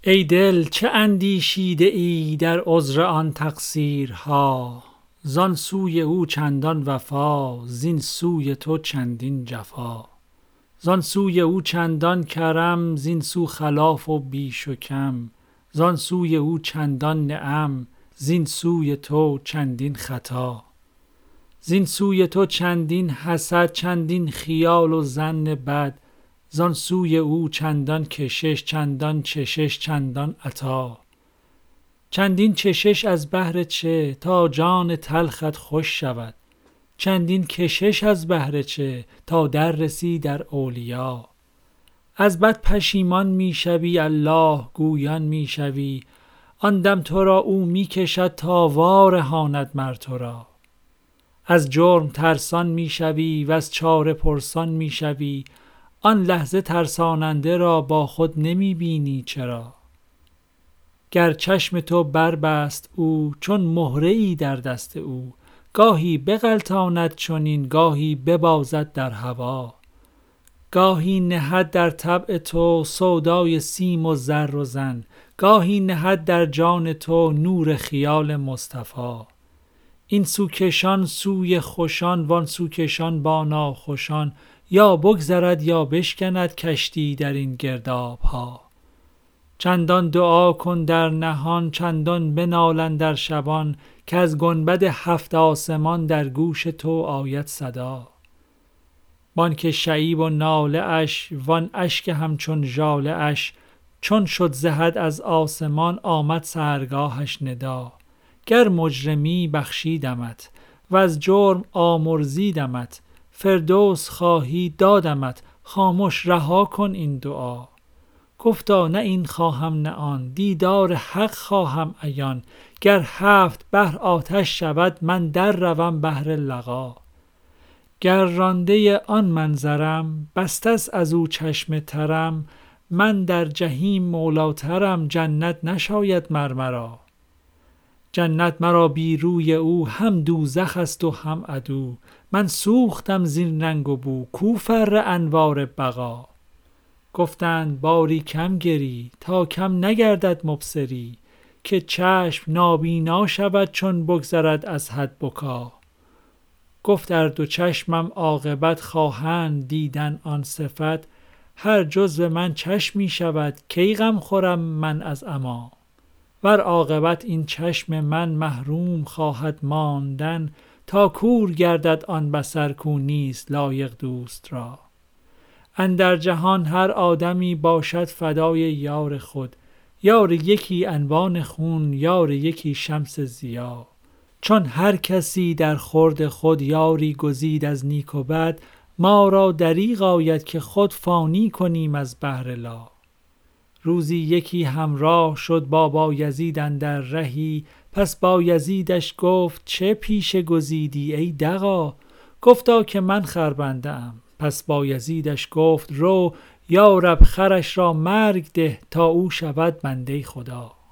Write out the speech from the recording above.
ای دل چه اندیشیده ای در عذر آن تقصیرها، زان سوی او چندان وفا، زین سوی تو چندین جفا. زان سوی او چندان کرم، زین سو خلاف و بیش و کم. زان سوی او چندان نعم، زین سوی تو چندین خطا. زین سوی تو چندین حسد، چندین خیال و ظن بد. زان سوی او چندان کشش، چندان چشش، چندان عطا. چندین چشش از بهر چه؟ تا جان تلخت خوش شود. چندین کشش از بهر چه؟ تا در رسی در اولیا. از بد پشیمان می شوی، الله گویان می شوی. آن دم تو را او می کشد تا وارهاند مر تو را. از جرم ترسان می شوی و از چاره پرسان می شوی. آن لحظه ترساننده را با خود نمی بینی چرا؟ گر چشم تو بربست او، چون مهره ای در دست او. گاهی بغلطاند چنین، گاهی ببازد در هوا. گاهی نهد در طبع تو سودای سیم و زر و زن. گاهی نهد در جان تو نور خیال مصطفی. این سو کشان سوی خوشان، وان سو کشان با ناخوشان. یا بگذرد یا بشکند کشتی در این گرداب ها. چندان دعا کن در نهان، چندان بنال اندر شبان. که از گنبد هفت آسمان در گوش تو آید صدا. وان که شعیب و ناله اش، وان اشک همچون ژاله اش. چون شد ز حد از آسمان، آمد سحرگاهش ندا. گر مجرمی بخشیدمت وز جرم آمرزیدمت. فردوس خواهی دادمت، خامش رها کن این دعا. گفتا نه این خواهم نه آن، دیدار حق خواهم عیان. گر هفت بحر آتش شود، من در روم بحر لقا. گر رانده آن منظرم، بسته است از او چشم ترم. من در جحیم مولاترم، جنت نشاید مر مرا. جنت مرا بی روی او، هم دوزخ است و هم عدو. من سوختم زین رنگ و بو، کو فر انوار بقا. گفتند باری کم گری، تا کم نگردد مبصری. که چشم نابینا شود چون بگذرد از حد بکا. گفت ار دو چشمم عاقبت خواهند دیدن آن صفت. هر جزو من چشمی شود، کی غم خورم من از عما. ور عاقبت این چشم من محروم خواهد ماندن. تا کور گردد آن بصر کو نیست لایق دوست را. اندر جهان هر آدمی باشد فدای یار خود. یار یکی عنوان خون، یار یکی شمس ضیا. چون هر کسی در خورد خود یاری گزید از نیک و بد. ما را دریغ آید که خود فانی کنیم از بهر لا. روزی یکی همراه شد با بایزید اندر رهی. پس بایزیدش گفت چه پیشه گزیدی ای دغا. گفتا که من خربنده ام. پس بایزیدش گفت رو، یا رب خرش را مرگ ده تا او شود بنده خدا.